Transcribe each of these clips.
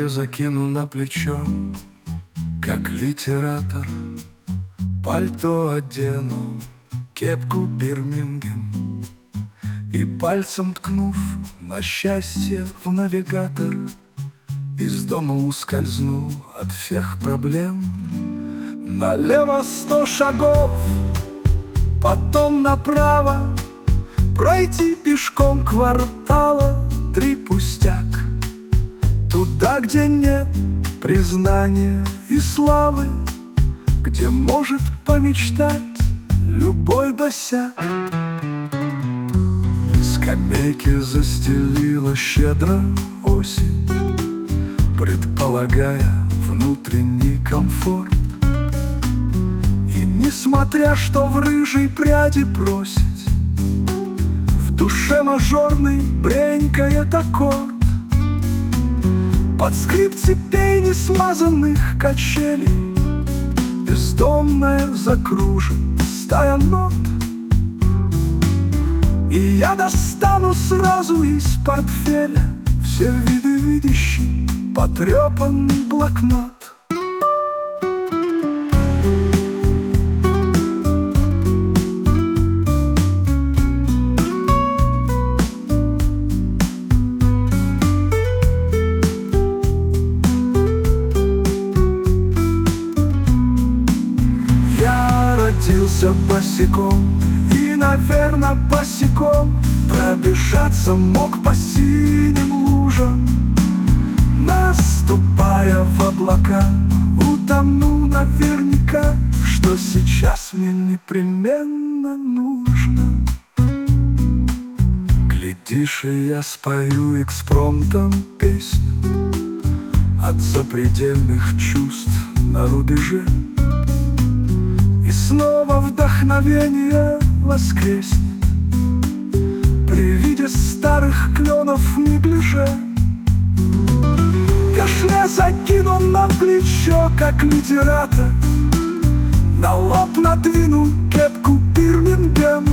Скамейки закину на плечо, как литератор. Пальто одену, кепку Бирмингем, и пальцем ткнув на счастье в навигатор, из дома ускользну от всех проблем. Налево 100 шагов, потом направо, пройти пешком квартала 3 пустяк. Туда, где нет признания и славы, где может помечтать любой босяк. Скамейки застелила щедро осень, предполагая внутренний комфорт. И несмотря что в рыжей пряди просить, в душе мажорный бренькает аккорд. Под скрип цепей несмазанных качелей бездомная закружит стая нот. И я достану сразу из портфеля все виды видящий потрепанный блокнот. Родился босиком и, наверно, босиком пробежаться мог по синим лужам. Наступая в облака, утону наверняка, что сейчас мне непременно нужно. Глядишь, и я спою экспромтом песню от запредельных чувств на рубеже. Снова вдохновение воскреснет при виде старых кленов в неглиже. Кашне закину на плечо, как литератор, на лоб надвину кепку Бирмингем,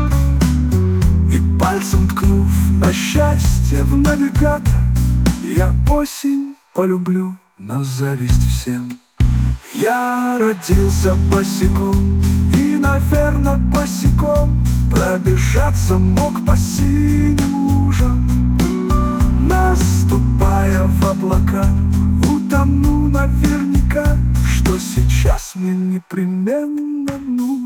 и пальцем ткнув на счастье в навигатор, я осень полюблю на зависть всем. Я родился босиком и, наверно, босиком пробежаться мог по синим лужам. Наступая в облака, утону наверняка, что сейчас мне непременно нужно.